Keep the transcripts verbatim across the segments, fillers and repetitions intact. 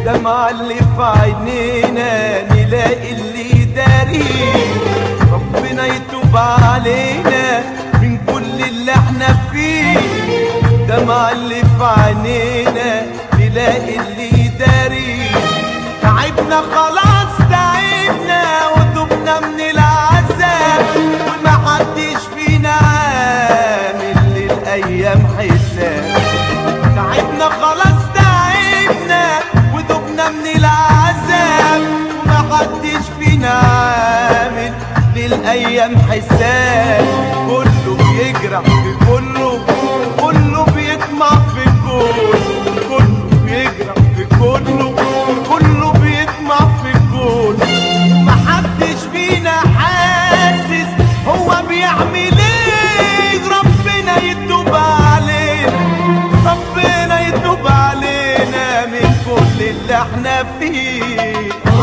دمع اللي في عينينا نلاقي اللي داريه. ربنا يتوب علينا من كل اللي احنا فيه. دمع اللي في عينينا نلاقي اللي داريه. تعبنا خلاص تعبنا وتوبنا من العذاب، ومحدش فينا عامل للأيام حساب. تعبنا خلاص تعبنا وتوبنا من العذاب، ومحدش فينا عامل للأيام حساب. كله بيجرح في كله، كله بيطمع في كله، كله بيجرح في كله، كله بيطمع في كله. محدش فينا حاسس هو بيعمل ايه. ربنا يتوب علينا، ربنا يتوب علينا من كل اللي احنا فيه.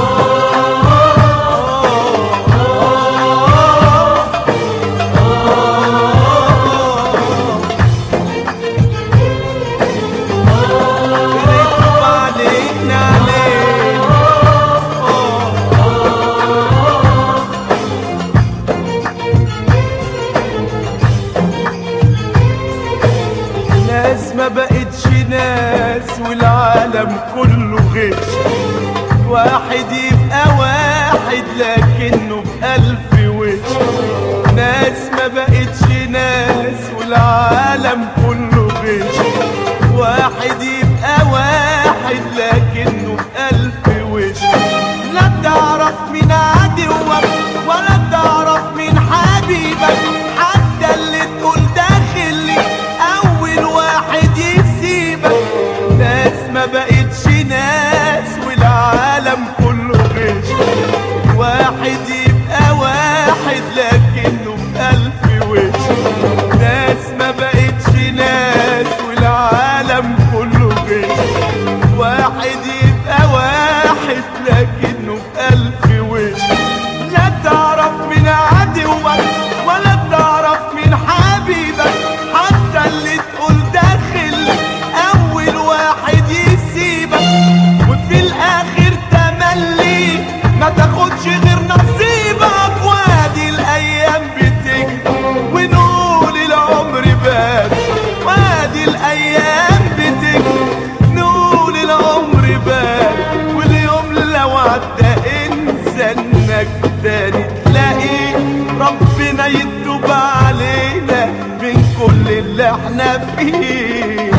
ناس ما بقتش ناس والعالم كله غش. واحد يبقى واحد لكنه بألف وش. ناس ما بقتش ناس والعالم كله غش. واحد يبقى واحد لكنه بألف وش. لا تعرف مين عدوك ولا تعرف مين حبيبك، حتى اللي تقول داخلي أول واحد يسيبك. ناس ما بقتش ناس والعالم كله غش. واحد يبقى واحد لكنه بألف وش. ناس ما بقتش ناس والعالم كله غش. واحد يبقى واحد لكنه بألف وش. لا تعرف مين عدوك ولا تعرف مين حبيبك، حتى اللي تقول داخل أول واحد يسيبك. وفي الآخر تملي ما تاخدش غير نصيبك. وادي الأيام بتجري ونقول العمر بات. وادي الأيام بتجري نقول العمر بات. واليوم لو عدى انسى انك تاني تلاقيه. ربنا يتوب علينا من كل اللي احنا فيه.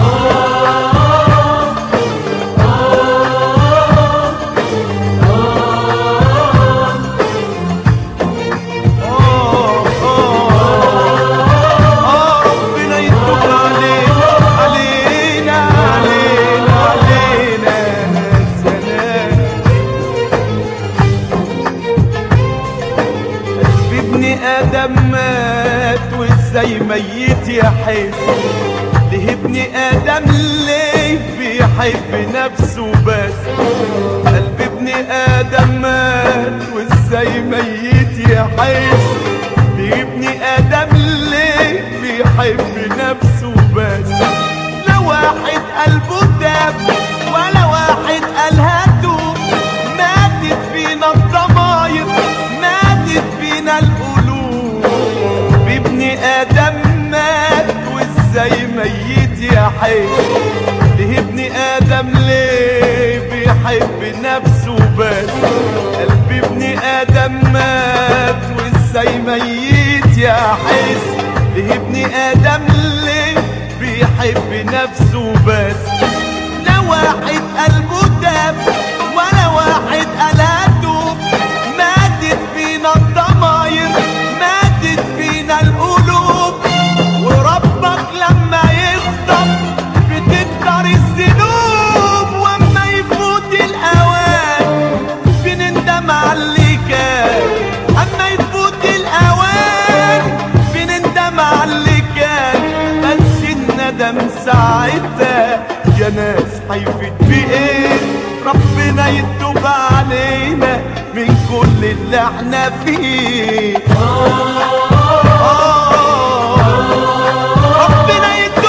آدم مات وازاي ميت يحس. ليه ابن آدم ليه بيحب نفسه بس. قلب ابن آدم مات وازاي ميت يحس. ليه ابن آدم ليه بيحب نفسه بس. لا واحد قلبه داب ولا واحد قالها دوب. ماتت فينا الضماير ماتت فينا القلوب. ابن آدم مات وازاي ميت يحس. ليه ابن آدم ليه بيحب نفسه بس. قلب ابن آدم مات وازاي ميت يحس. ليه ابن آدم ليه بيحب نفسه بس. لا واحد قلبه داب ولا واحد قالها دوب. ماتت فينا الضماير ماتت فينا القلوب. وربك لما يغضب بتكتر الذنوب. واما يفوت الاوان بنندم على اللي كان. اما يفوت الاوان بنندم على اللي كان. بس الندم ساعتها يا ناس هيفيد بايه. ربنا يتوب علينا من كل اللي احنا فيه. ربنا يتوب